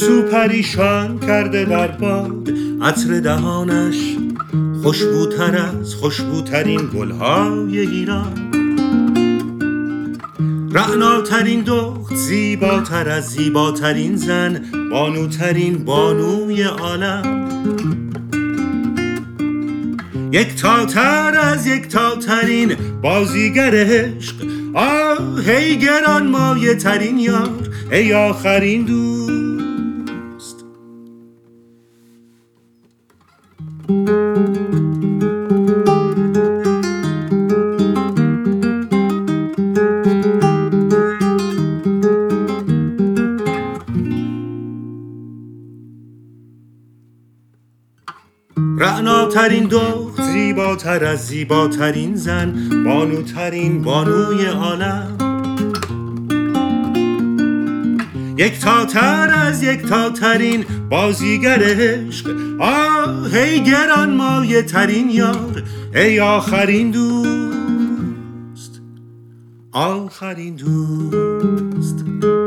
گیسو پریشان کرده در باد، عطر دهانش خوشبوتر از خوشبوترین گلهای ایران. رعناترین دخت زیباتر از زیباترین زن، بانوترین بانوی عالم. یکتاتر از یکتاترین بازیگر عشق، آه ای گران مایه ترین یار، ای آخرین دوست. رعناترین دخت زیباتر از زیباترین زن، بانوترین بانوی عالم. یکتاتر از یکتاترین بازیگر عشق، آه ای گران مایه ترین یار، ای آخرین دوست، آخرین دوست.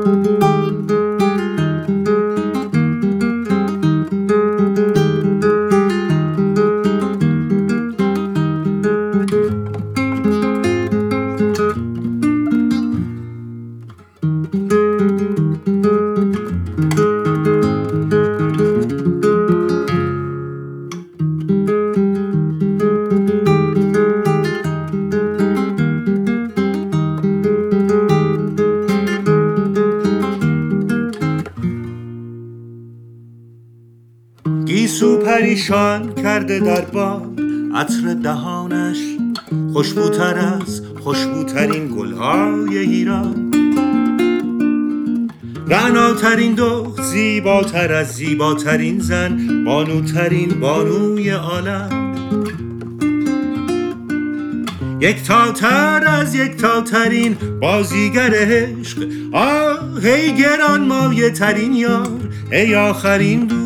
گیسو پریشان کرده در باد، عطر دهانش خوشبوتر از خوشبوترین گلهای ایران. رعناترین دخت زیباتر از زیباترین زن، بانوترین بانوی عالم. یکتاتر از یکتاترین بازیگر عشق، آه ای گران مایه ترین یار، ای آخرین دوست.